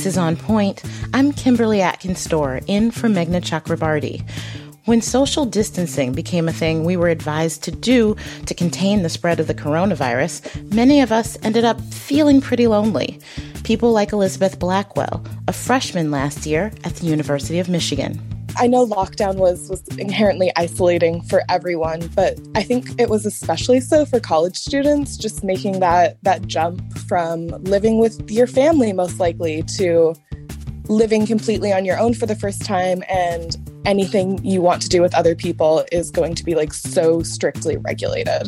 This is On Point. I'm Kimberly Atkins-Storr, in for Meghna Chakrabarty. When social distancing became a thing we were advised to do to contain the spread of the coronavirus, many of us ended up feeling pretty lonely. People like Elizabeth Blackwell, a freshman last year at the University of Michigan. I know lockdown was inherently isolating for everyone, but I think it was especially so for college students, just making that jump from living with your family, most likely, to living completely on your own for the first time, and anything you want to do with other people is going to be so strictly regulated.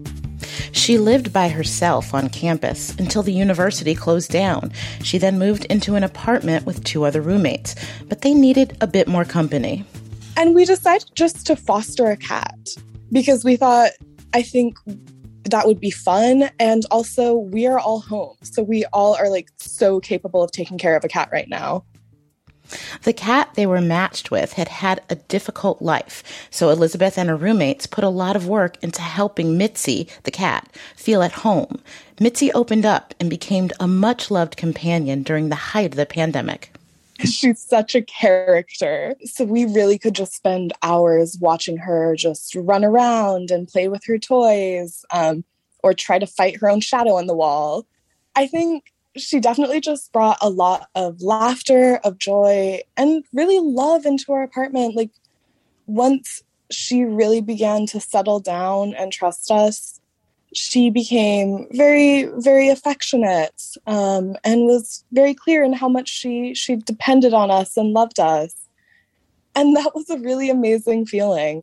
She lived by herself on campus until the university closed down. She then moved into an apartment with 2 other roommates, but they needed a bit more company. And we decided just to foster a cat because we thought, I think that would be fun. And also, we are all home. So we all are so capable of taking care of a cat right now. The cat they were matched with had had a difficult life, so Elizabeth and her roommates put a lot of work into helping Mitzi, the cat, feel at home. Mitzi opened up and became a much-loved companion during the height of the pandemic. She's such a character. So we really could just spend hours watching her just run around and play with her toys, or try to fight her own shadow on the wall. I think she definitely just brought a lot of laughter, of joy, and really love into our apartment. Once she really began to settle down and trust us, she became very, very affectionate, and was very clear in how much she depended on us and loved us. And that was a really amazing feeling.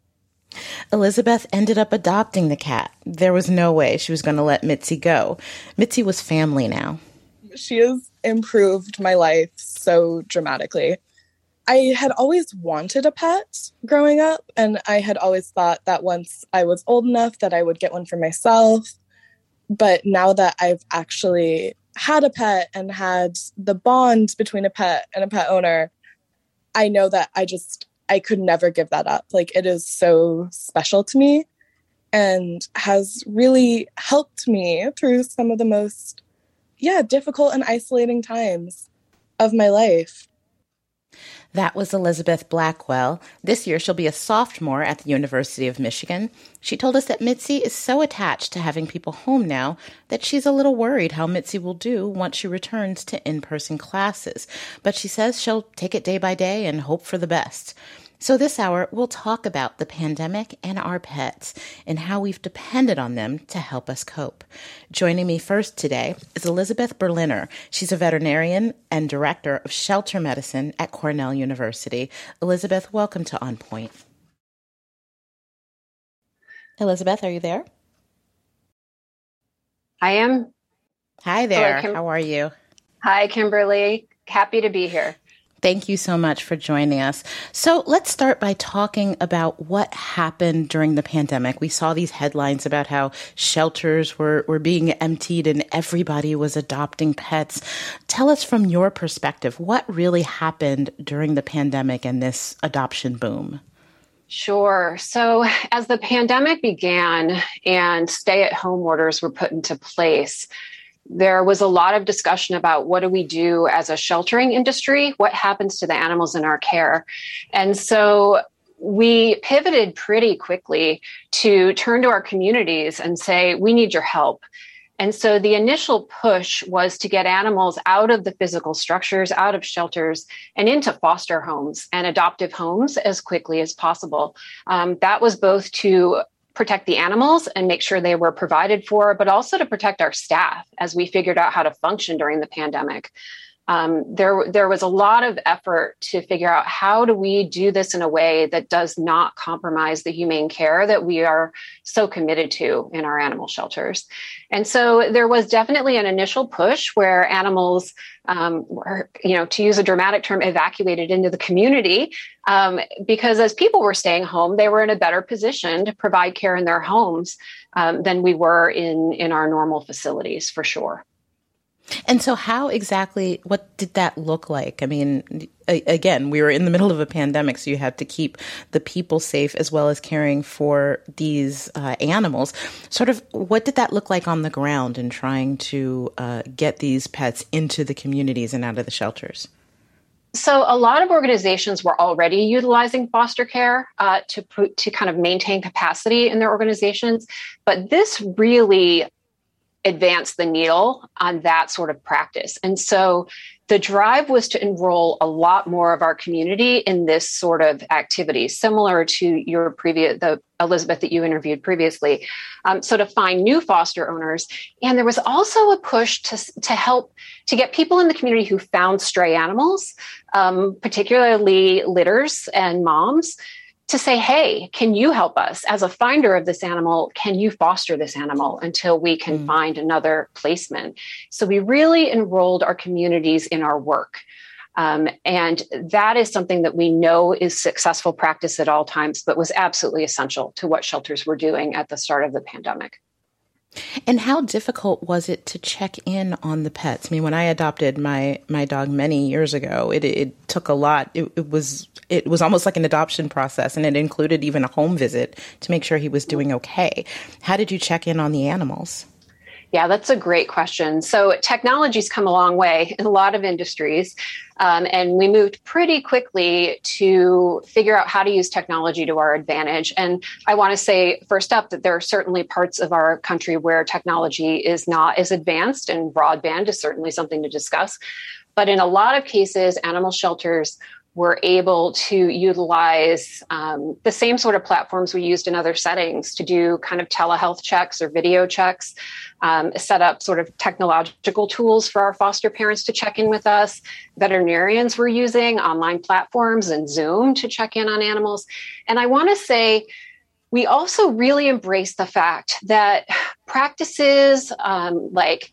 Elizabeth ended up adopting the cat. There was no way she was going to let Mitzi go. Mitzi was family now. She has improved my life so dramatically. I had always wanted a pet growing up, and I had always thought that once I was old enough that I would get one for myself. But now that I've actually had a pet and had the bond between a pet and a pet owner, I know that I could never give that up. It is so special to me and has really helped me through some of the most, difficult and isolating times of my life. That was Elizabeth Blackwell. This year, she'll be a sophomore at the University of Michigan. She told us that Mitzi is so attached to having people home now that she's a little worried how Mitzi will do once she returns to in-person classes. But she says she'll take it day by day and hope for the best. So this hour, we'll talk about the pandemic and our pets and how we've depended on them to help us cope. Joining me first today is Elizabeth Berliner. She's a veterinarian and director of shelter medicine at Cornell University. Elizabeth, welcome to On Point. Elizabeth, are you there? I am. Hi there. How are you? Hi, Kimberly. Happy to be here. Thank you so much for joining us. So let's start by talking about what happened during the pandemic. We saw these headlines about how shelters were being emptied and everybody was adopting pets. Tell us from your perspective, what really happened during the pandemic and this adoption boom? Sure. So as the pandemic began and stay-at-home orders were put into place, there was a lot of discussion about what do we do as a sheltering industry? What happens to the animals in our care? And so we pivoted pretty quickly to turn to our communities and say, we need your help. And so the initial push was to get animals out of the physical structures, out of shelters, and into foster homes and adoptive homes as quickly as possible. That was both to protect the animals and make sure they were provided for, but also to protect our staff as we figured out how to function during the pandemic. There was a lot of effort to figure out how do we do this in a way that does not compromise the humane care that we are so committed to in our animal shelters. And so there was definitely an initial push where animals were, to use a dramatic term, evacuated into the community because as people were staying home, they were in a better position to provide care in their homes than we were in our normal facilities, for sure. And so what did that look like? I mean, again, we were in the middle of a pandemic, so you had to keep the people safe as well as caring for these animals. Sort of, what did that look like on the ground in trying to get these pets into the communities and out of the shelters? So a lot of organizations were already utilizing foster care to kind of maintain capacity in their organizations, but this really advance the needle on that sort of practice. And so the drive was to enroll a lot more of our community in this sort of activity, similar to the Elizabeth that you interviewed previously. So to find new foster owners. And there was also a push to help to get people in the community who found stray animals, particularly litters and moms, to say, hey, can you help us as a finder of this animal? Can you foster this animal until we can find another placement? So we really enrolled our communities in our work. And that is something that we know is successful practice at all times, but was absolutely essential to what shelters were doing at the start of the pandemic. And how difficult was it to check in on the pets? I mean, when I adopted my dog many years ago, it took a lot. It was almost like an adoption process, and it included even a home visit to make sure he was doing okay. How did you check in on the animals? Yeah, that's a great question. So technology's come a long way in a lot of industries, and we moved pretty quickly to figure out how to use technology to our advantage. And I want to say first up that there are certainly parts of our country where technology is not as advanced, and broadband is certainly something to discuss. But in a lot of cases, animal shelters were able to utilize the same sort of platforms we used in other settings to do kind of telehealth checks or video checks, set up sort of technological tools for our foster parents to check in with us. Veterinarians were using online platforms and Zoom to check in on animals. And I want to say, we also really embrace the fact that practices like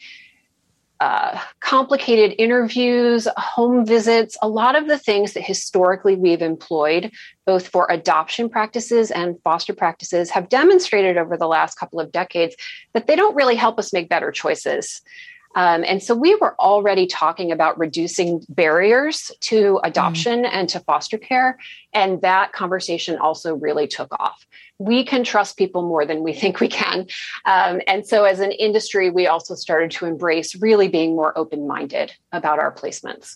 complicated interviews, home visits, a lot of the things that historically we've employed, both for adoption practices and foster practices, have demonstrated over the last couple of decades that they don't really help us make better choices. And so we were already talking about reducing barriers to adoption and to foster care. And that conversation also really took off. We can trust people more than we think we can. And so as an industry, we also started to embrace really being more open-minded about our placements.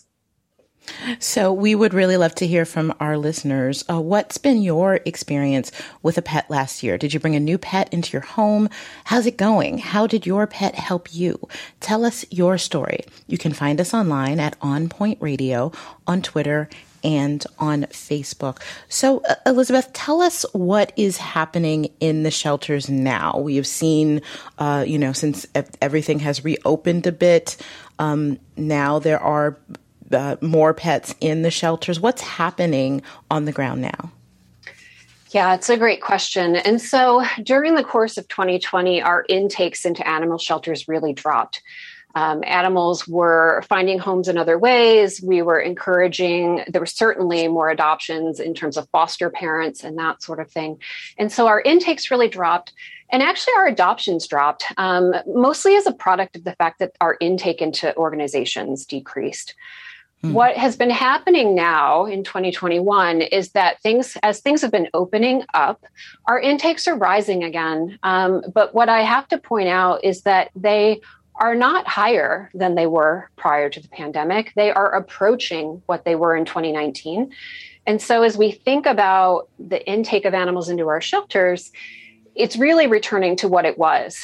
So we would really love to hear from our listeners. What's been your experience with a pet last year? Did you bring a new pet into your home? How's it going? How did your pet help you? Tell us your story. You can find us online at On Point Radio, on Twitter, and on Facebook. So, Elizabeth, tell us what is happening in the shelters now. We have seen, since everything has reopened a bit, now there are more pets in the shelters. What's happening on the ground now? Yeah, it's a great question. And so during the course of 2020, our intakes into animal shelters really dropped. Animals were finding homes in other ways. We were encouraging, there were certainly more adoptions in terms of foster parents and that sort of thing. And so our intakes really dropped. And actually, our adoptions dropped, mostly as a product of the fact that our intake into organizations decreased. What has been happening now in 2021 is that as things have been opening up, our intakes are rising again. But what I have to point out is that they are not higher than they were prior to the pandemic. They are approaching what they were in 2019. And so as we think about the intake of animals into our shelters, it's really returning to what it was.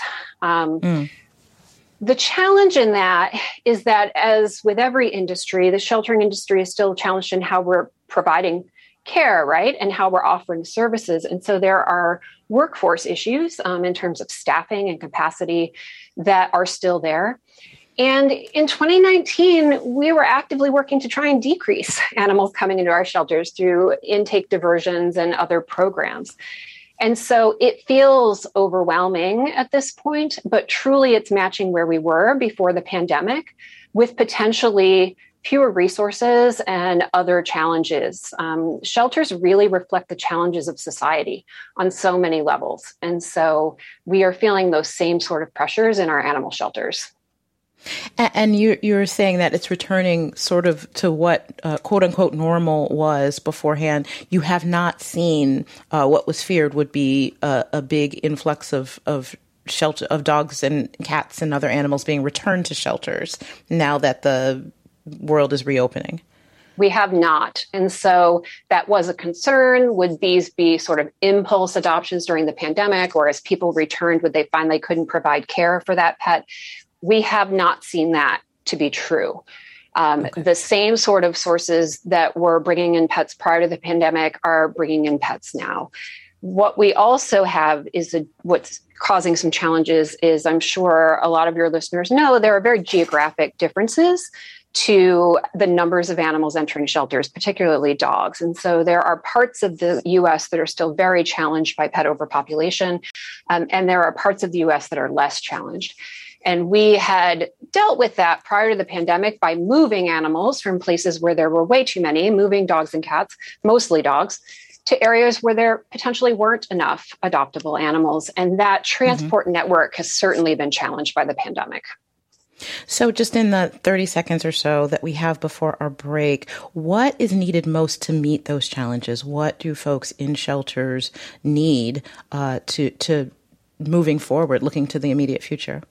The challenge in that is that, as with every industry, the sheltering industry is still challenged in how we're providing care, right? And how we're offering services. And so there are workforce issues in terms of staffing and capacity that are still there. And in 2019, we were actively working to try and decrease animals coming into our shelters through intake diversions and other programs. And so it feels overwhelming at this point, but truly it's matching where we were before the pandemic, with potentially fewer resources and other challenges. Shelters really reflect the challenges of society on so many levels. And so we are feeling those same sort of pressures in our animal shelters. And you're saying that it's returning sort of to what quote unquote normal was beforehand. You have not seen what was feared would be a big influx of shelter of dogs and cats and other animals being returned to shelters now that the world is reopening. We have not. And so that was a concern. Would these be sort of impulse adoptions during the pandemic, or as people returned, would they find they couldn't provide care for that pet? We have not seen that to be true. The same sort of sources that were bringing in pets prior to the pandemic are bringing in pets now. What we also have is what's causing some challenges is, I'm sure a lot of your listeners know, there are very geographic differences to the numbers of animals entering shelters, particularly dogs. And so there are parts of the U.S. that are still very challenged by pet overpopulation, and there are parts of the U.S. that are less challenged. And we had dealt with that prior to the pandemic by moving animals from places where there were way too many, moving dogs and cats, mostly dogs, to areas where there potentially weren't enough adoptable animals. And that transport network has certainly been challenged by the pandemic. So just in the 30 seconds or so that we have before our break, what is needed most to meet those challenges? What do folks in shelters need to moving forward, looking to the immediate future?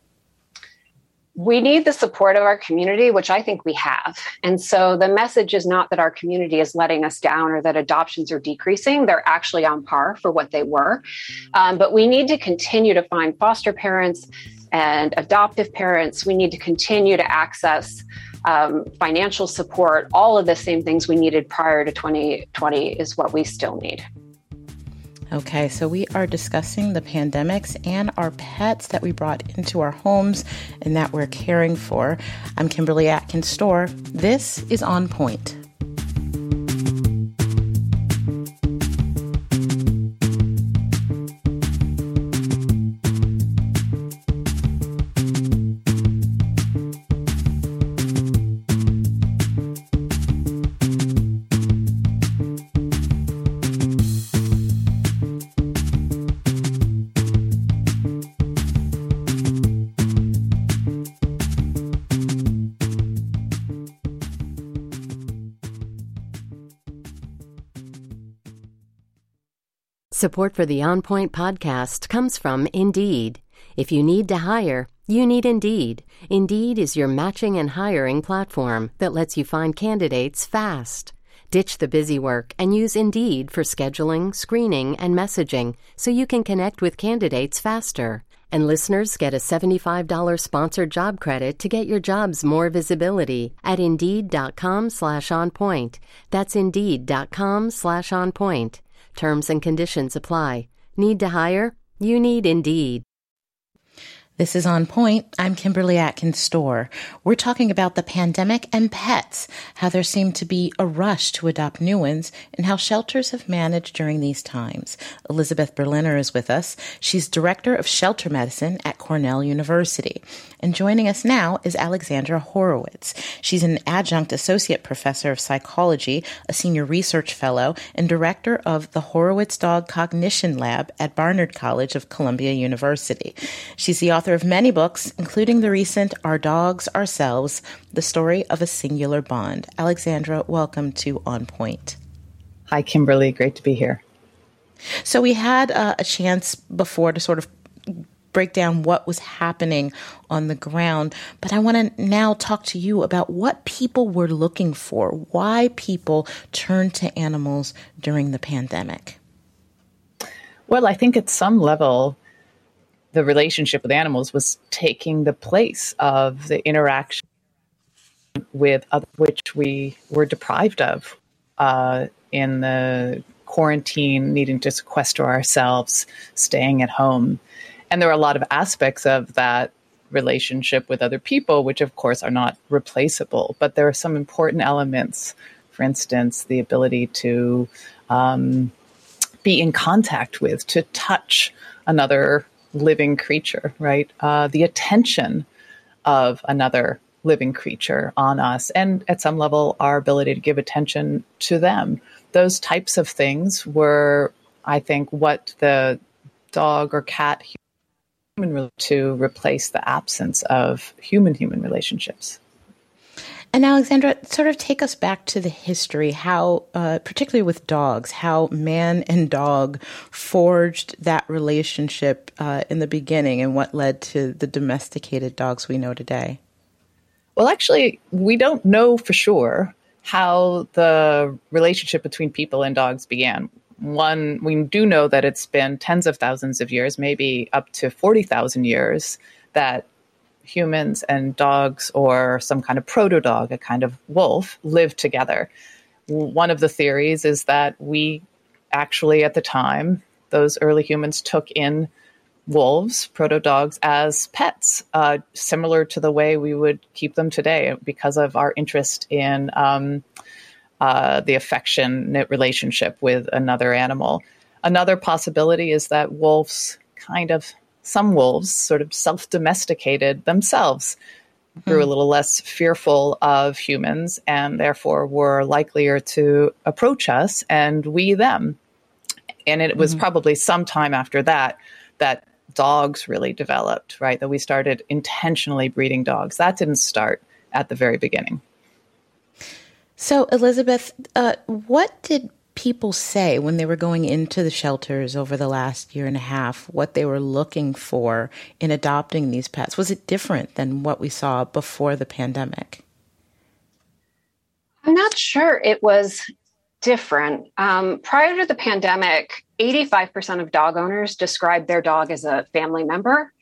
We need the support of our community, which I think we have. And so the message is not that our community is letting us down or that adoptions are decreasing. They're actually on par for what they were. But we need to continue to find foster parents and adoptive parents. We need to continue to access financial support. All of the same things we needed prior to 2020 is what we still need. Okay, so we are discussing the pandemics and our pets that we brought into our homes and that we're caring for. I'm Kimberly Atkins Storr. This is On Point. Support for the On Point podcast comes from Indeed. If you need to hire, you need Indeed. Indeed is your matching and hiring platform that lets you find candidates fast. Ditch the busy work and use Indeed for scheduling, screening, and messaging so you can connect with candidates faster. And listeners get a $75 sponsored job credit to get your jobs more visibility at Indeed.com/onpoint. That's Indeed.com/onpoint. Terms and conditions apply. Need to hire? You need Indeed. This is On Point. I'm Kimberly Atkins Storr. We're talking about the pandemic and pets, how there seemed to be a rush to adopt new ones, and how shelters have managed during these times. Elizabeth Berliner is with us. She's Director of Shelter Medicine at Cornell University. And joining us now is Alexandra Horowitz. She's an adjunct associate professor of psychology, a senior research fellow, and director of the Horowitz Dog Cognition Lab at Barnard College of Columbia University. She's the author of many books, including the recent Our Dogs, Ourselves, The Story of a Singular Bond. Alexandra, welcome to On Point. Hi, Kimberly. Great to be here. So we had a chance before to sort of break down what was happening on the ground, but I want to now talk to you about what people were looking for, why people turned to animals during the pandemic. Well, I think at some level, the relationship with animals was taking the place of the interaction with others, which we were deprived of in the quarantine, needing to sequester ourselves, staying at home. And there are a lot of aspects of that relationship with other people, which of course are not replaceable, but there are some important elements. For instance, the ability to be in contact with, to touch another living creature, right? The attention of another living creature on us, and at some level, our ability to give attention to them. Those types of things were, I think, what the dog or cat to replace the absence of human-human relationships. And Alexandra, sort of take us back to the history, how, particularly with dogs, how man and dog forged that relationship in the beginning and what led to the domesticated dogs we know today. Well, actually, we don't know for sure how the relationship between people and dogs began. One, we do know that it's been tens of thousands of years, maybe up to 40,000 years, that humans and dogs, or some kind of proto-dog, a kind of wolf, live together. One of the theories is that we actually, at the time, those early humans took in wolves, proto-dogs, as pets, similar to the way we would keep them today because of our interest in the affectionate relationship with another animal. Another possibility is that some wolves sort of self-domesticated themselves, grew a little less fearful of humans, and therefore were likelier to approach us and we them. And it was probably sometime after that dogs really developed, right? That we started intentionally breeding dogs. That didn't start at the very beginning. So, Elizabeth, what did people say when they were going into the shelters over the last year and a half, what they were looking for in adopting these pets? Was it different than what we saw before the pandemic? I'm not sure it was different. Prior to the pandemic, 85% of dog owners described their dog as a family member.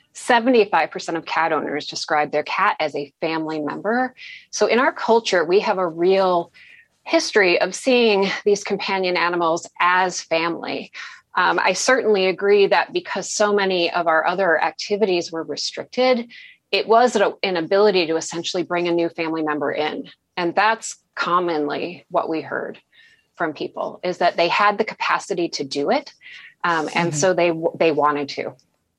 75% of cat owners describe their cat as a family member. So in our culture, we have a real history of seeing these companion animals as family. I certainly agree that because so many of our other activities were restricted, it was an ability to essentially bring a new family member in. And that's commonly what we heard from people, is that they had the capacity to do it. And so they wanted to.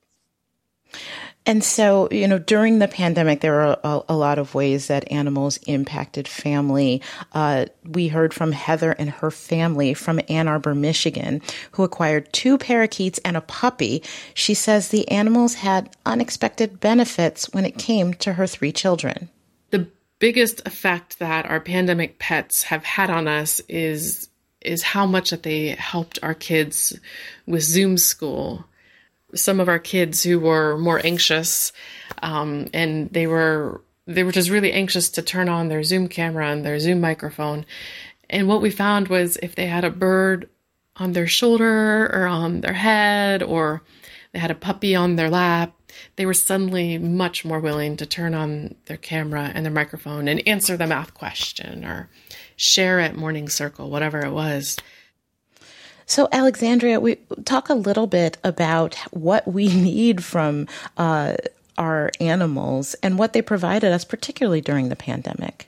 And so, during the pandemic, there were a lot of ways that animals impacted family. We heard from Heather and her family from Ann Arbor, Michigan, who acquired 2 parakeets and a puppy. She says the animals had unexpected benefits when it came to her 3 children. The biggest effect that our pandemic pets have had on us is how much that they helped our kids with Zoom school. Some of our kids who were more anxious, and they were just really anxious to turn on their Zoom camera and their Zoom microphone. And what we found was if they had a bird on their shoulder or on their head, or they had a puppy on their lap, they were suddenly much more willing to turn on their camera and their microphone and answer the math question or share at Morning Circle, whatever it was. So, Alexandria, we talk a little bit about what we need from our animals and what they provided us, particularly during the pandemic.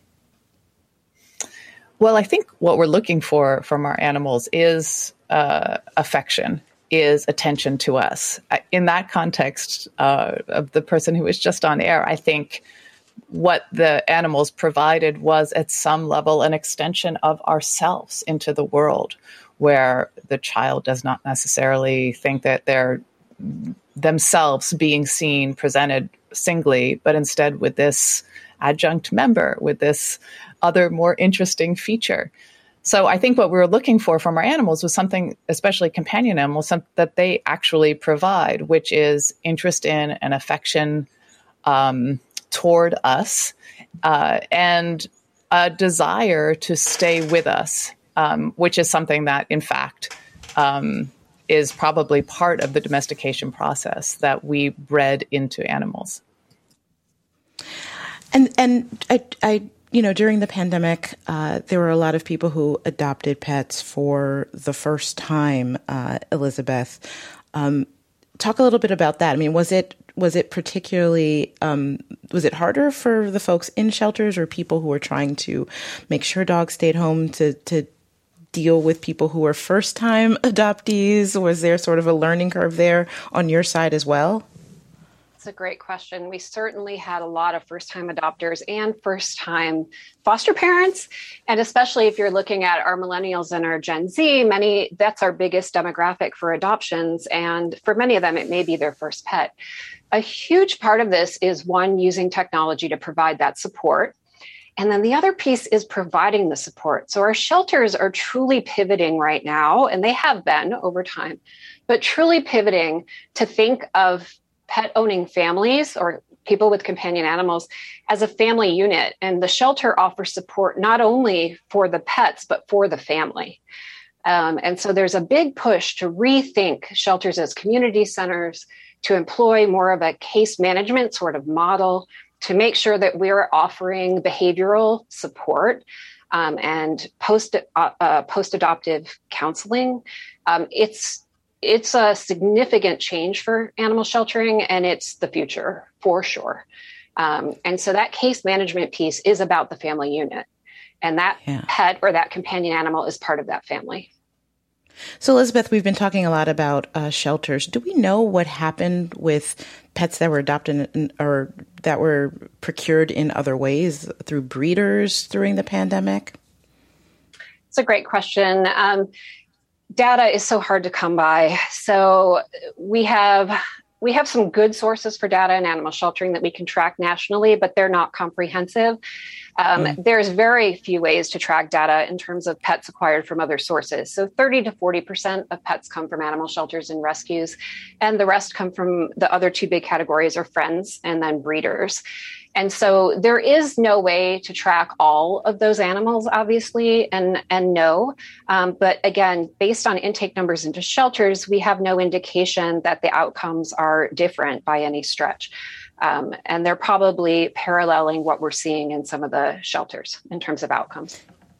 Well, I think what we're looking for from our animals is affection, is attention to us. In that context of the person who was just on air, I think what the animals provided was at some level an extension of ourselves into the world, where the child does not necessarily think that they're themselves being seen, presented singly, but instead with this adjunct member, with this other more interesting feature. So I think what we were looking for from our animals was something, especially companion animals, that they actually provide, which is interest in and affection toward us, and a desire to stay with us. Which is something that, in fact, is probably part of the domestication process that we bred into animals. And I during the pandemic, there were a lot of people who adopted pets for the first time. Elizabeth, talk a little bit about that. I mean, was it particularly, was it harder for the folks in shelters or people who were trying to make sure dogs stayed home to deal with people who were first-time adoptees? Was there sort of a learning curve there on your side as well? That's a great question. We certainly had a lot of first-time adopters and first-time foster parents. And especially if you're looking at our millennials and our Gen Z, that's our biggest demographic for adoptions. And for many of them, it may be their first pet. A huge part of this is one, using technology to provide that support. And then the other piece is providing the support. So our shelters are truly pivoting right now, and they have been over time, but truly pivoting to think of pet owning families or people with companion animals as a family unit. And the shelter offers support not only for the pets, but for the family. And so there's a big push to rethink shelters as community centers, to employ more of a case management sort of model, to make sure that we're offering behavioral support and post-adoptive counseling. It's a significant change for animal sheltering, and it's the future for sure. And so that case management piece is about the family unit, and that pet or that companion animal is part of that family. So, Elizabeth, we've been talking a lot about shelters. Do we know what happened with pets that were adopted or that were procured in other ways through breeders during the pandemic? It's a great question. Data is so hard to come by. So we have some good sources for data in animal sheltering that we can track nationally, but they're not comprehensive. There's very few ways to track data in terms of pets acquired from other sources. So 30 to 40% of pets come from animal shelters and rescues, and the rest come from the other two big categories are friends and then breeders. And so there is no way to track all of those animals, obviously, and no. But again, based on intake numbers into shelters, we have no indication that the outcomes are different by any stretch. And they're probably paralleling what we're seeing in some of the shelters in terms of outcomes.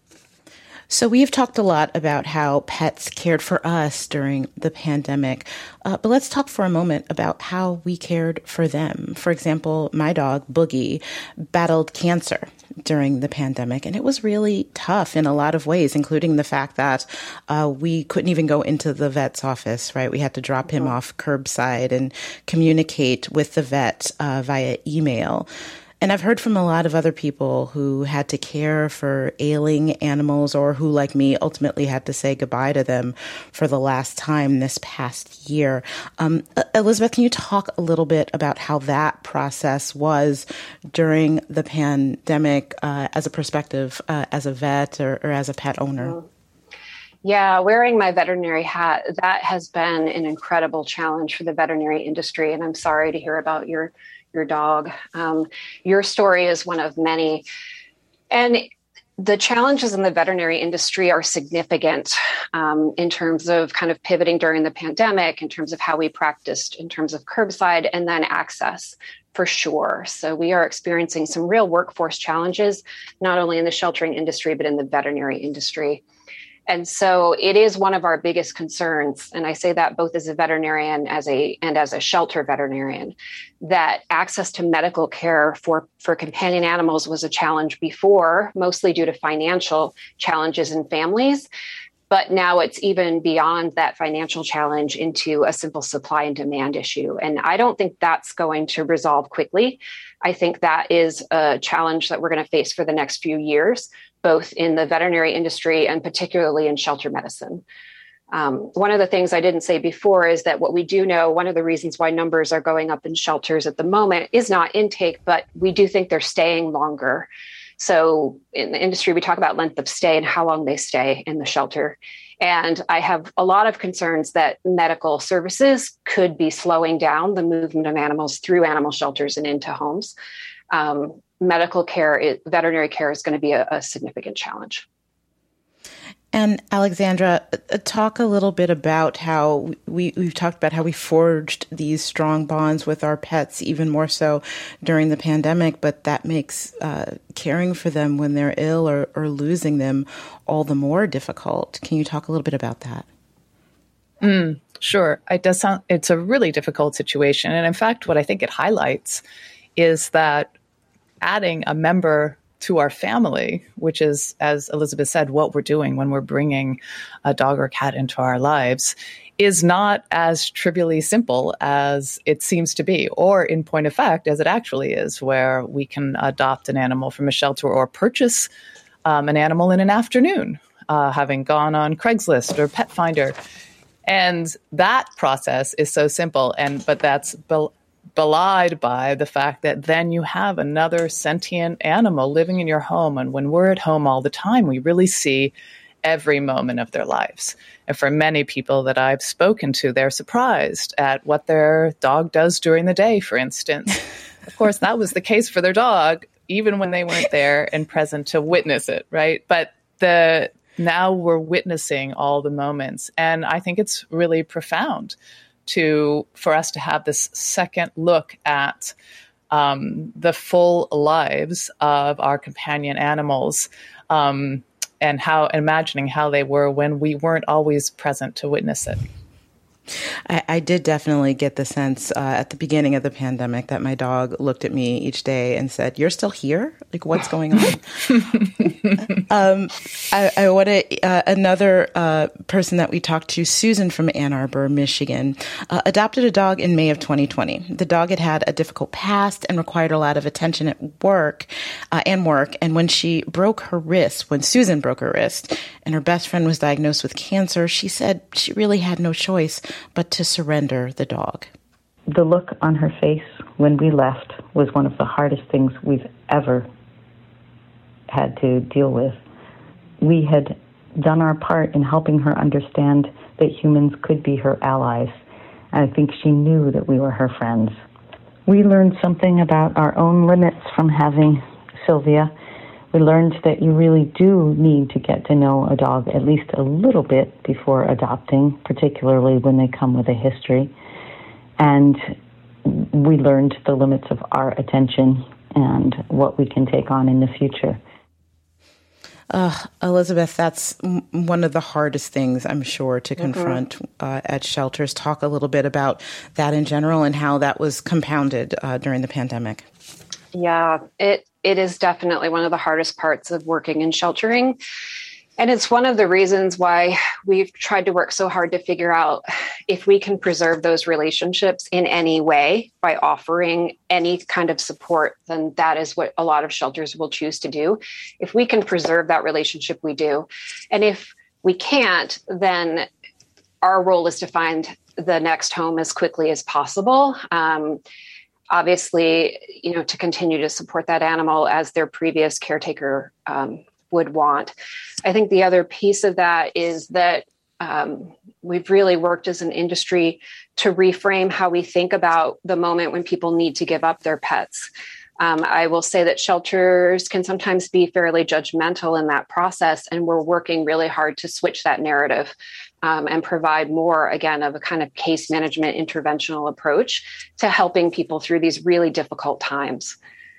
So we've talked a lot about how pets cared for us during the pandemic, but let's talk for a moment about how we cared for them. For example, my dog, Boogie, battled cancer during the pandemic, and it was really tough in a lot of ways, including the fact that we couldn't even go into the vet's office, right? We had to drop him off curbside and communicate with the vet via email. And I've heard from a lot of other people who had to care for ailing animals or who, like me, ultimately had to say goodbye to them for the last time this past year. Elizabeth, can you talk a little bit about how that process was during the pandemic as a perspective as a vet or as a pet owner? Yeah, wearing my veterinary hat, that has been an incredible challenge for the veterinary industry. And I'm sorry to hear about your dog. Your story is one of many. And the challenges in the veterinary industry are significant in terms of kind of pivoting during the pandemic, in terms of how we practiced, in terms of curbside, and then access for sure. So we are experiencing some real workforce challenges, not only in the sheltering industry, but in the veterinary industry. And so it is one of our biggest concerns, and I say that both as a veterinarian and as a shelter veterinarian, that access to medical care for companion animals was a challenge before, mostly due to financial challenges in families. But now it's even beyond that financial challenge into a simple supply and demand issue. And I don't think that's going to resolve quickly. I think that is a challenge that we're going to face for the next few years, both in the veterinary industry and particularly in shelter medicine. One of the things I didn't say before is that what we do know, one of the reasons why numbers are going up in shelters at the moment is not intake, but we do think they're staying longer. So in the industry, we talk about length of stay and how long they stay in the shelter. And I have a lot of concerns that medical services could be slowing down the movement of animals through animal shelters and into homes. Medical care, veterinary care is going to be a significant challenge. And Alexandra, talk a little bit about how we've talked about how we forged these strong bonds with our pets, even more so during the pandemic, but that makes caring for them when they're ill or losing them all the more difficult. Can you talk a little bit about that? Sure. It does sound, it's a really difficult situation. And in fact, what I think it highlights is that adding a member to our family, which is, as Elizabeth said, what we're doing when we're bringing a dog or cat into our lives, is not as trivially simple as it seems to be, or in point of fact, as it actually is, where we can adopt an animal from a shelter or purchase an animal in an afternoon, having gone on Craigslist or Pet Finder. And that process is so simple, but that's belied by the fact that then you have another sentient animal living in your home. And when we're at home all the time, we really see every moment of their lives. And for many people that I've spoken to, they're surprised at what their dog does during the day, for instance. Of course, that was the case for their dog, even when they weren't there and present to witness it, right? But now we're witnessing all the moments. And I think it's really profound for us to have this second look at the full lives of our companion animals, and imagining how they were when we weren't always present to witness it. I did definitely get the sense at the beginning of the pandemic that my dog looked at me each day and said, "You're still here? Like, what's going on?" I want to, another person that we talked to, Susan from Ann Arbor, Michigan, adopted a dog in May of 2020. The dog had a difficult past and required a lot of attention at work. And when Susan broke her wrist and her best friend was diagnosed with cancer, she said she really had no choice but to surrender the dog. The look on her face when we left was one of the hardest things we've ever had to deal with. We had done our part in helping her understand that humans could be her allies. I think she knew that we were her friends. We learned something about our own limits from having Sylvia. We learned that you really do need to get to know a dog at least a little bit before adopting, particularly when they come with a history. And we learned the limits of our attention and what we can take on in the future. Elizabeth, that's one of the hardest things, I'm sure, to confront at shelters. Talk a little bit about that in general and how that was compounded during the pandemic. Yeah, it is definitely one of the hardest parts of working in sheltering. And it's one of the reasons why we've tried to work so hard to figure out if we can preserve those relationships in any way by offering any kind of support, then that is what a lot of shelters will choose to do. If we can preserve that relationship, we do. And if we can't, then our role is to find the next home as quickly as possible. Obviously, to continue to support that animal as their previous caretaker would want. I think the other piece of that is that we've really worked as an industry to reframe how we think about the moment when people need to give up their pets. I will say that shelters can sometimes be fairly judgmental in that process, and we're working really hard to switch that narrative and provide more, again, of a kind of case management interventional approach to helping people through these really difficult times.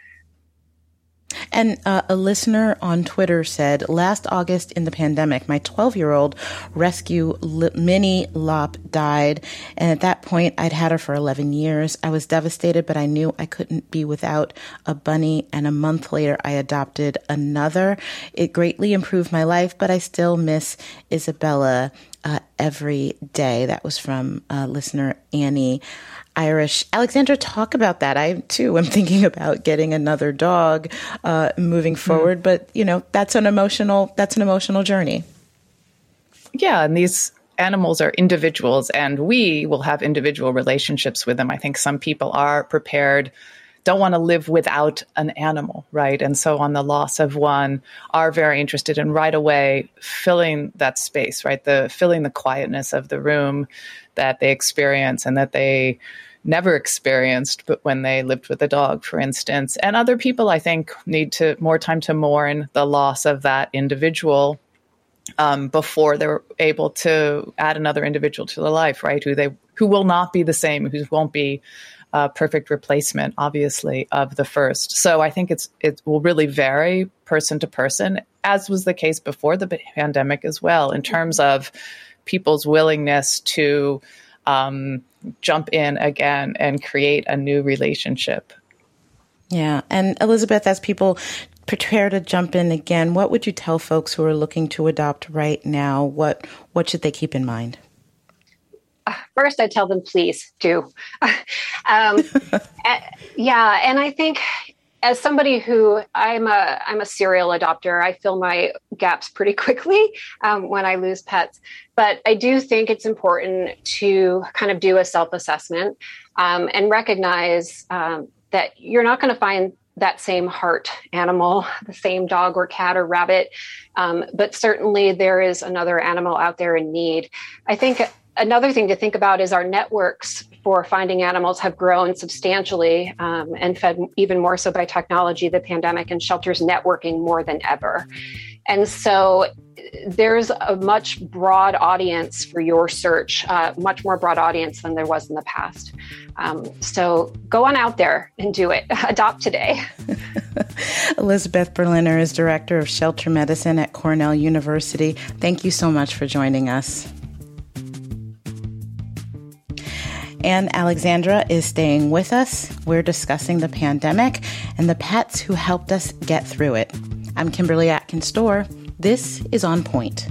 And a listener on Twitter said, last August in the pandemic, my 12-year-old rescue Minnie Lop died. And at that point, I'd had her for 11 years. I was devastated, but I knew I couldn't be without a bunny. And a month later, I adopted another. It greatly improved my life, but I still miss Isabella every day. That was from listener Annie Irish. Alexandra, talk about that. I, too, am thinking about getting another dog moving forward. But, that's an emotional journey. Yeah, and these animals are individuals, and we will have individual relationships with them. I think some people are prepared, don't want to live without an animal, right? And so on the loss of one, are very interested in right away filling that space, right? Filling the quietness of the room that they experience and that they never experienced, but when they lived with a dog, for instance. And other people, I think, need more time to mourn the loss of that individual before they're able to add another individual to their life, right? Who will not be the same, who won't be a perfect replacement, obviously, of the first. So I think it will really vary person to person, as was the case before the pandemic as well, in terms of people's willingness to jump in again and create a new relationship. Yeah. And Elizabeth, as people prepare to jump in again, what would you tell folks who are looking to adopt right now? What should they keep in mind? First, I tell them, please do. And I think as somebody who I'm a serial adopter, I fill my gaps pretty quickly when I lose pets. But I do think it's important to kind of do a self-assessment and recognize that you're not going to find that same heart animal, the same dog or cat or rabbit. But certainly there is another animal out there in need. I think another thing to think about is our networks for finding animals have grown substantially and fed even more so by technology, the pandemic, and shelters networking more than ever. And so there's a much broad audience for your search, much more broad audience than there was in the past. So go on out there and do it. Adopt today. Elizabeth Berliner is Director of Shelter Medicine at Cornell University. Thank you so much for joining us. And Alexandra is staying with us. We're discussing the pandemic and the pets who helped us get through it. I'm Kimberly Atkins-Storr. This is On Point.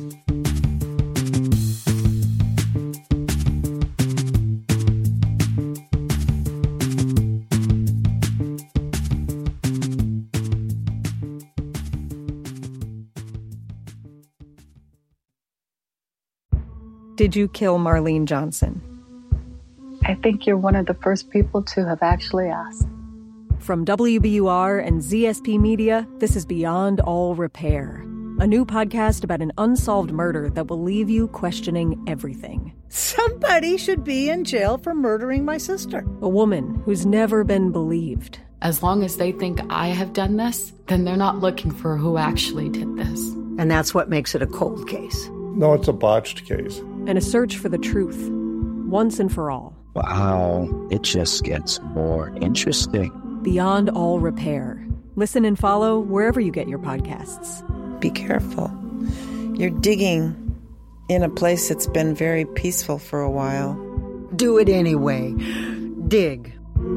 Did you kill Marlene Johnson? I think you're one of the first people to have actually asked. From WBUR and ZSP Media, this is Beyond All Repair, a new podcast about an unsolved murder that will leave you questioning everything. Somebody should be in jail for murdering my sister. A woman who's never been believed. As long as they think I have done this, then they're not looking for who actually did this. And that's what makes it a cold case. No, it's a botched case. And a search for the truth, once and for all. Wow, it just gets more interesting. Beyond All Repair. Listen and follow wherever you get your podcasts. Be careful. You're digging in a place that's been very peaceful for a while. Do it anyway. Dig.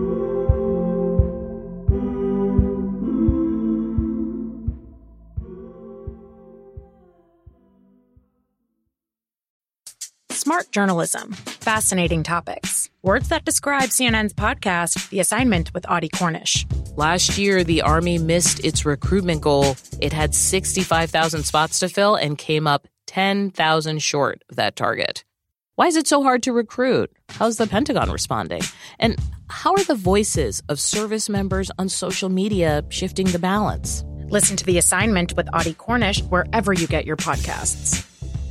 Smart journalism. Fascinating topics. Words that describe CNN's podcast, The Assignment with Audie Cornish. Last year, the Army missed its recruitment goal. It had 65,000 spots to fill and came up 10,000 short of that target. Why is it so hard to recruit? How's the Pentagon responding? And how are the voices of service members on social media shifting the balance? Listen to The Assignment with Audie Cornish wherever you get your podcasts.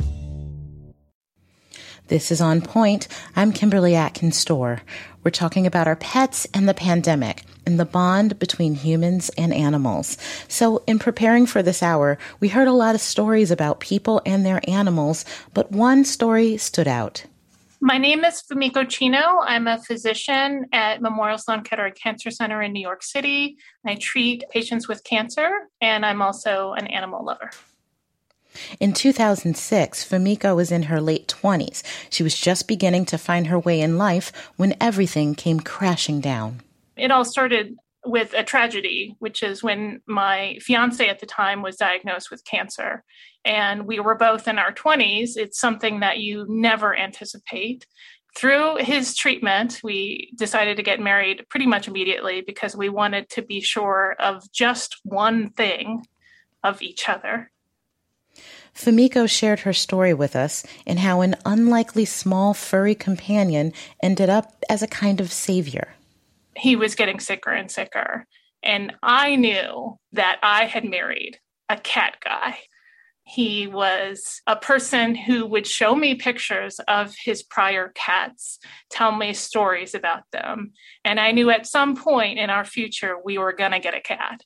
This is On Point. I'm Kimberly Atkins-Storr. We're talking about our pets and the pandemic and the bond between humans and animals. So in preparing for this hour, we heard a lot of stories about people and their animals, but one story stood out. My name is Fumiko Chino. I'm a physician at Memorial Sloan Kettering Cancer Center in New York City. I treat patients with cancer, and I'm also an animal lover. In 2006, Fumiko was in her late 20s. She was just beginning to find her way in life when everything came crashing down. It all started with a tragedy, which is when my fiance at the time was diagnosed with cancer. And we were both in our 20s. It's something that you never anticipate. Through his treatment, we decided to get married pretty much immediately because we wanted to be sure of just one thing of each other. Fumiko shared her story with us and how an unlikely small furry companion ended up as a kind of savior. He was getting sicker and sicker, and I knew that I had married a cat guy. He was a person who would show me pictures of his prior cats, tell me stories about them, and I knew at some point in our future we were going to get a cat.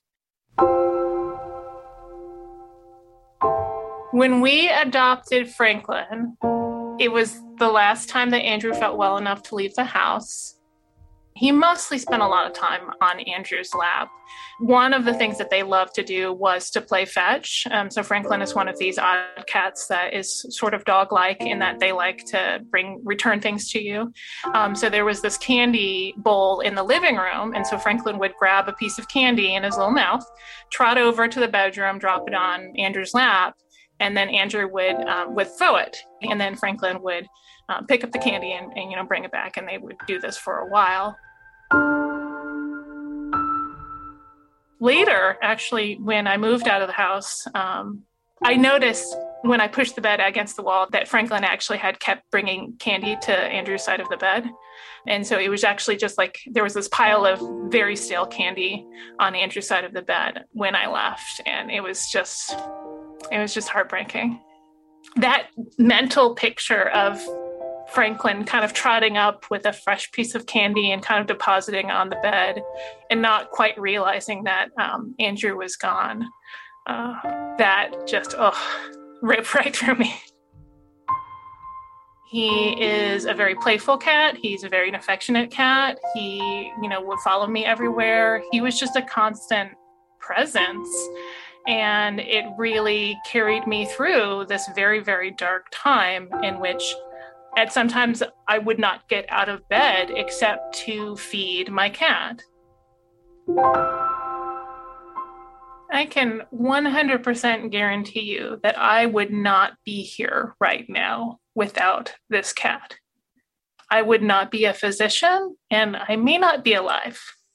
When we adopted Franklin, it was the last time that Andrew felt well enough to leave the house. He mostly spent a lot of time on Andrew's lap. One of the things that they loved to do was to play fetch. So Franklin is one of these odd cats that is sort of dog-like in that they like to return things to you. So there was this candy bowl in the living room. And so Franklin would grab a piece of candy in his little mouth, trot over to the bedroom, drop it on Andrew's lap, and then Andrew would throw it. And then Franklin would pick up the candy and bring it back. And they would do this for a while. Later, actually, when I moved out of the house, I noticed when I pushed the bed against the wall that Franklin actually had kept bringing candy to Andrew's side of the bed. And so it was actually just like there was this pile of very stale candy on Andrew's side of the bed when I left. And it was just heartbreaking. That mental picture of Franklin kind of trotting up with a fresh piece of candy and kind of depositing on the bed and not quite realizing that Andrew was gone. That just, ripped right through me. He is a very playful cat. He's a very affectionate cat. He, would follow me everywhere. He was just a constant presence. And it really carried me through this very, very dark time in which at sometimes I would not get out of bed except to feed my cat. I can 100% guarantee you that I would not be here right now without this cat. I would not be a physician, and I may not be alive.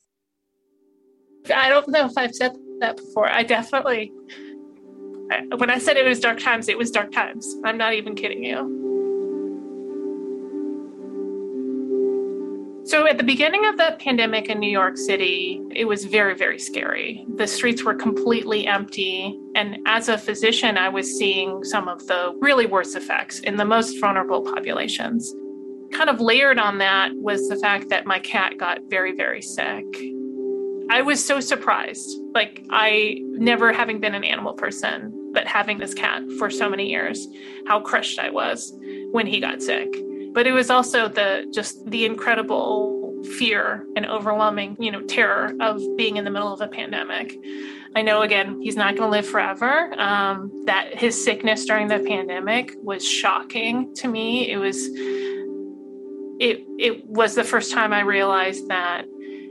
I don't know if I've said that before. When I said it was dark times, it was dark times. I'm not even kidding you. So at the beginning of the pandemic in New York City, it was very, very scary. The streets were completely empty. And as a physician, I was seeing some of the really worst effects in the most vulnerable populations. Kind of layered on that was the fact that my cat got very, very sick. I was so surprised. I never having been an animal person, but having this cat for so many years, how crushed I was when he got sick. But it was also the incredible fear and overwhelming, terror of being in the middle of a pandemic. I know, again, he's not going to live forever. That his sickness during the pandemic was shocking to me. It was the first time I realized that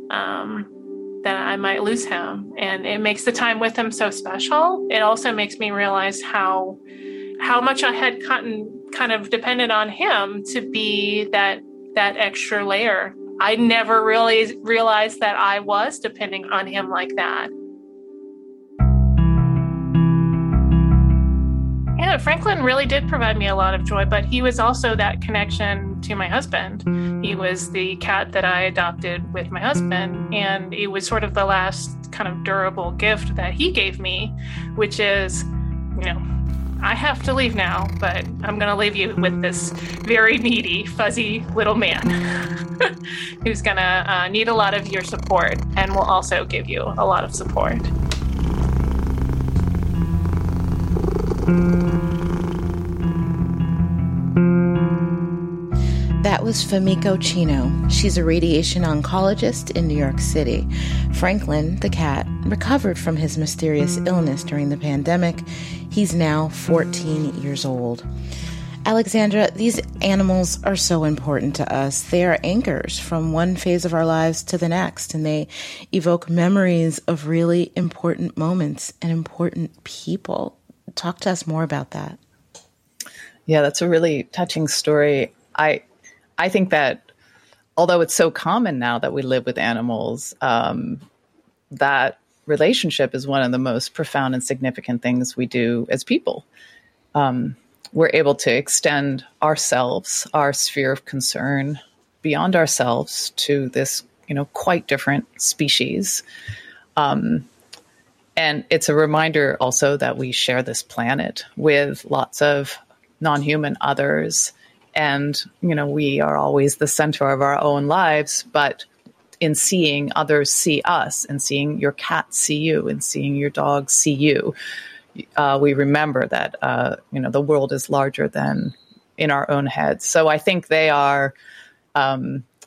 I might lose him, and it makes the time with him so special. It also makes me realize how much I had kind of depended on him to be that extra layer. I never really realized that I was depending on him like that. Yeah, Franklin really did provide me a lot of joy, but he was also that connection to my husband. He was the cat that I adopted with my husband, and it was sort of the last kind of durable gift that he gave me, which is, I have to leave now, but I'm going to leave you with this very needy, fuzzy little man who's going to need a lot of your support and will also give you a lot of support. That was Famiko Chino. She's a radiation oncologist in New York City. Franklin, the cat, recovered from his mysterious illness during the pandemic. He's now 14 years old. Alexandra, these animals are so important to us. They are anchors from one phase of our lives to the next, and they evoke memories of really important moments and important people. Talk to us more about that. Yeah, that's a really touching story. I think that although it's so common now that we live with animals, that relationship is one of the most profound and significant things we do as people. We're able to extend ourselves, our sphere of concern, beyond ourselves to this, quite different species. And it's a reminder also that we share this planet with lots of non-human others. And, we are always the center of our own lives, but in seeing others see us and seeing your cat see you and seeing your dog see you, we remember that, the world is larger than in our own heads. So I think they are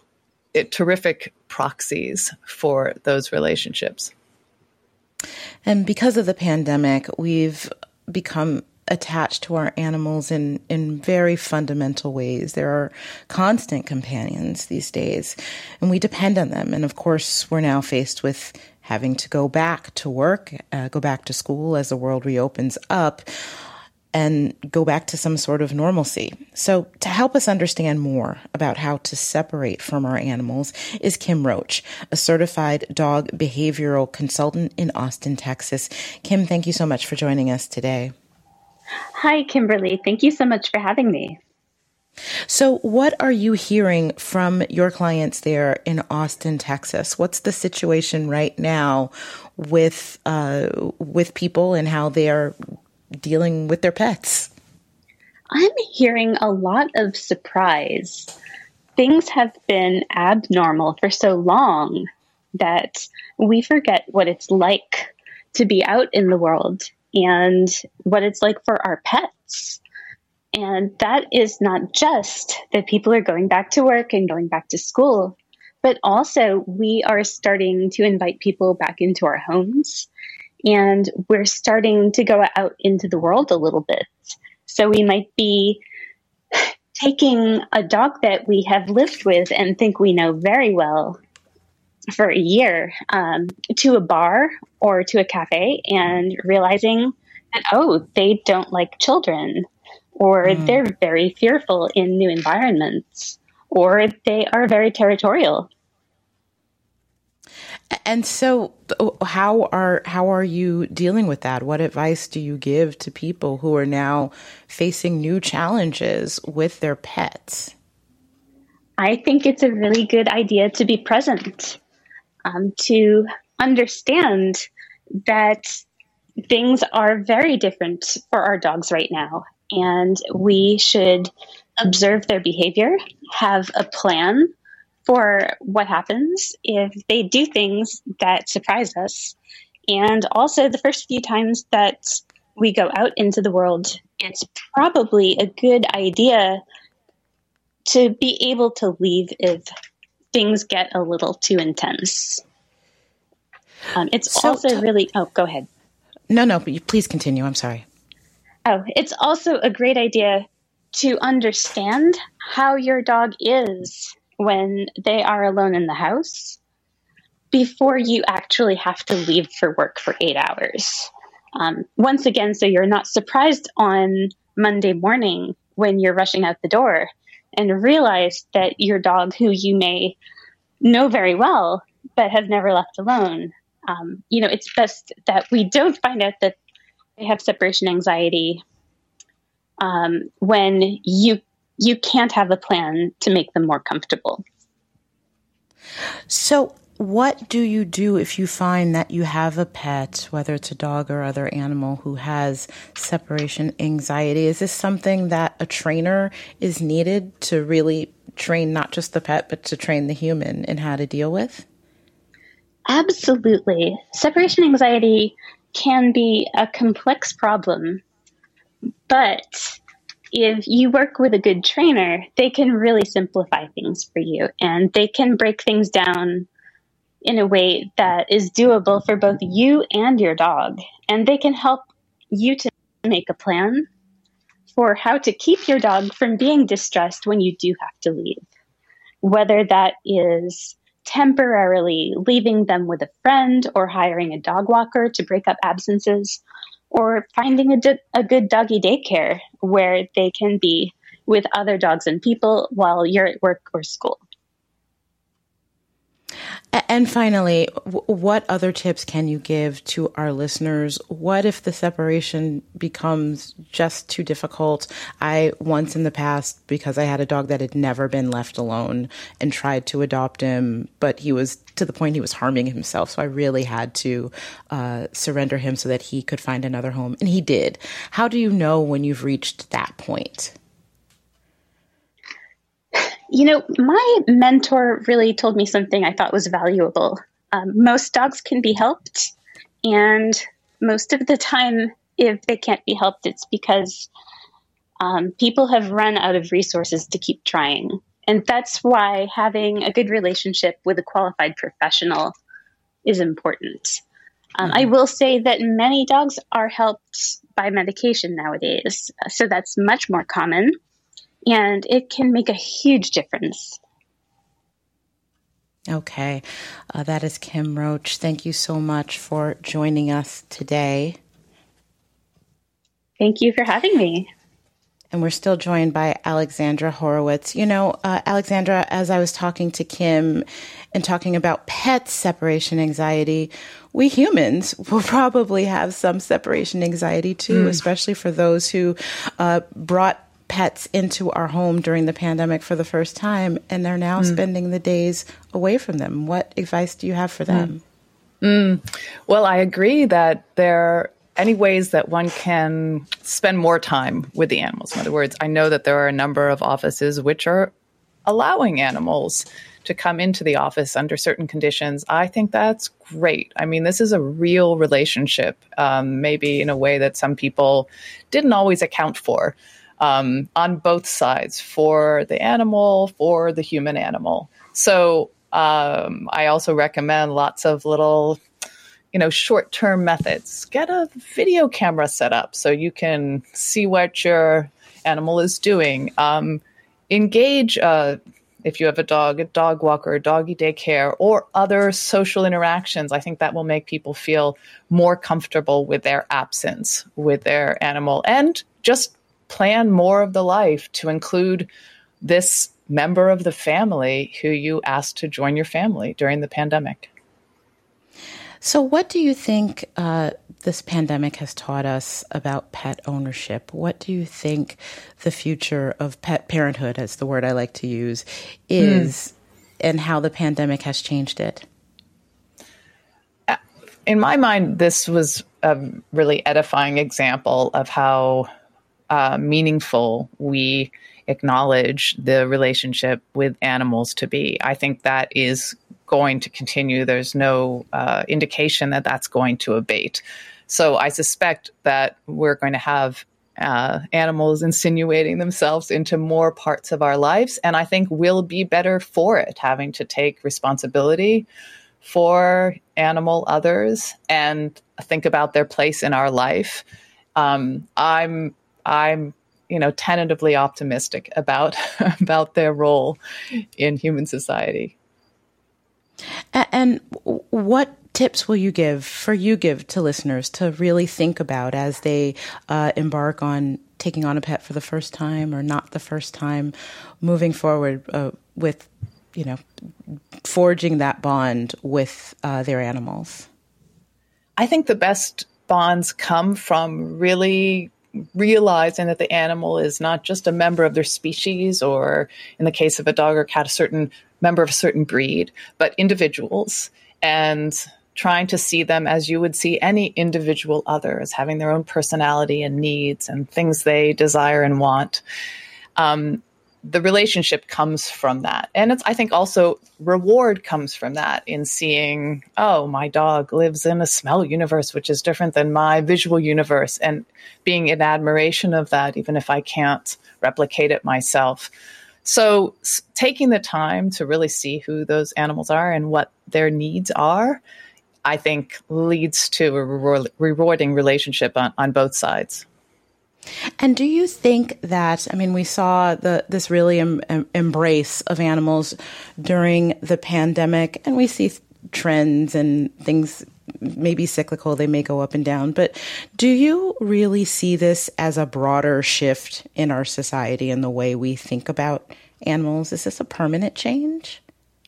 terrific proxies for those relationships. And because of the pandemic, we've become attached to our animals in very fundamental ways. There are constant companions these days, and we depend on them. And of course, we're now faced with having to go back to work, go back to school as the world reopens up, and go back to some sort of normalcy. So to help us understand more about how to separate from our animals is Kim Roach, a certified dog behavioral consultant in Austin, Texas. Kim, thank you so much for joining us today. Hi, Kimberly. Thank you so much for having me. So what are you hearing from your clients there in Austin, Texas? What's the situation right now with people and how they are dealing with their pets? I'm hearing a lot of surprise. Things have been abnormal for so long that we forget what it's like to be out in the world and what it's like for our pets. And that is not just that people are going back to work and going back to school, but also we are starting to invite people back into our homes. And we're starting to go out into the world a little bit. So we might be taking a dog that we have lived with and think we know very well for a year to a bar or to a cafe and realizing that, oh, they don't like children, or they're very fearful in new environments, or they are very territorial. And so how are you dealing with that? What advice do you give to people who are now facing new challenges with their pets? I think it's a really good idea to be present, to understand that things are very different for our dogs right now. And we should observe their behavior, have a plan for what happens if they do things that surprise us. And also the first few times that we go out into the world, it's probably a good idea to be able to leave if things get a little too intense. It's also really... Oh, go ahead. No, but please continue. I'm sorry. Oh, it's also a great idea to understand how your dog is when they are alone in the house before you actually have to leave for work for 8 hours. Once again, so you're not surprised on Monday morning when you're rushing out the door and realize that your dog, who you may know very well but have never left alone, it's best that we don't find out that they have separation anxiety when you can't have a plan to make them more comfortable. So what do you do if you find that you have a pet, whether it's a dog or other animal, who has separation anxiety? Is this something that a trainer is needed to really train not just the pet, but to train the human in how to deal with? Absolutely. Separation anxiety can be a complex problem, but if you work with a good trainer, they can really simplify things for you, and they can break things down in a way that is doable for both you and your dog. And they can help you to make a plan for how to keep your dog from being distressed when you do have to leave, whether that is temporarily leaving them with a friend or hiring a dog walker to break up absences, or finding a good doggy daycare where they can be with other dogs and people while you're at work or school. And finally, what other tips can you give to our listeners? What if the separation becomes just too difficult? I once in the past, because I had a dog that had never been left alone and tried to adopt him, but he was to the point he was harming himself. So I really had to surrender him so that he could find another home. And he did. How do you know when you've reached that point? My mentor really told me something I thought was valuable. Most dogs can be helped, and most of the time, if they can't be helped, it's because people have run out of resources to keep trying. And that's why having a good relationship with a qualified professional is important. I will say that many dogs are helped by medication nowadays. So that's much more common, and it can make a huge difference. Okay. That is Kim Roach. Thank you so much for joining us today. Thank you for having me. And we're still joined by Alexandra Horowitz. You know, Alexandra, as I was talking to Kim and talking about pet separation anxiety, we humans will probably have some separation anxiety too, especially for those who brought pets into our home during the pandemic for the first time, and they're now spending the days away from them. What advice do you have for them? Well, I agree that there are any ways that one can spend more time with the animals. In other words, I know that there are a number of offices which are allowing animals to come into the office under certain conditions. I think that's great. I mean, this is a real relationship, maybe in a way that some people didn't always account for, on both sides, for the animal, for the human animal. So I also recommend lots of little short-term methods. Get a video camera set up so you can see what your animal is doing. Engage, if you have a dog walker, a doggy daycare, or other social interactions. I think that will make people feel more comfortable with their absence, with their animal, and just plan more of the life to include this member of the family who you asked to join your family during the pandemic. So what do you think this pandemic has taught us about pet ownership? What do you think the future of pet parenthood, as the word I like to use, is, and how the pandemic has changed it? In my mind, this was a really edifying example of how meaningful we acknowledge the relationship with animals to be. I think that is going to continue. There's no indication that that's going to abate. So I suspect that we're going to have animals insinuating themselves into more parts of our lives. And I think we'll be better for it, having to take responsibility for animal others and think about their place in our life. I'm tentatively optimistic about their role in human society. And what tips will you give to listeners to really think about as they embark on taking on a pet for the first time or not the first time, moving forward with, forging that bond with their animals? I think the best bonds come from really realizing that the animal is not just a member of their species, or in the case of a dog or cat, a certain member of a certain breed, but individuals, and trying to see them as you would see any individual other, as having their own personality and needs and things they desire and want. The relationship comes from that. And I think also reward comes from that, in seeing, oh, my dog lives in a smell universe, which is different than my visual universe, and being in admiration of that, even if I can't replicate it myself. So taking the time to really see who those animals are and what their needs are, I think leads to a rewarding relationship on both sides. And do you think that, we saw this really embrace of animals during the pandemic, and we see trends and things maybe cyclical, they may go up and down, but do you really see this as a broader shift in our society and the way we think about animals? Is this a permanent change?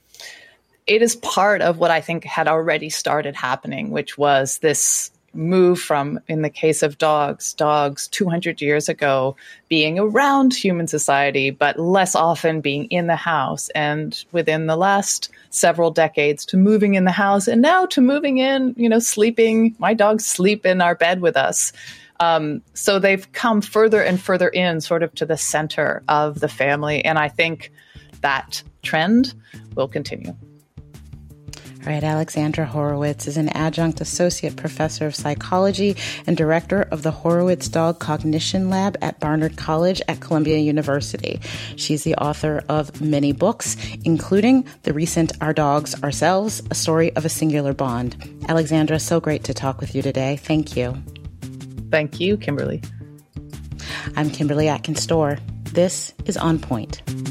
It is part of what I think had already started happening, which was this move from, in the case of dogs 200 years ago being around human society, but less often being in the house. And within the last several decades to moving in the house, and now to moving in, sleeping. My dogs sleep in our bed with us. So they've come further and further in, sort of to the center of the family. And I think that trend will continue. All right, Alexandra Horowitz is an adjunct associate professor of psychology and director of the Horowitz Dog Cognition Lab at Barnard College at Columbia University. She's the author of many books, including the recent Our Dogs, Ourselves, A Story of a Singular Bond. Alexandra, so great to talk with you today. Thank you. Thank you, Kimberly. I'm Kimberly Atkins-Storr. This is On Point.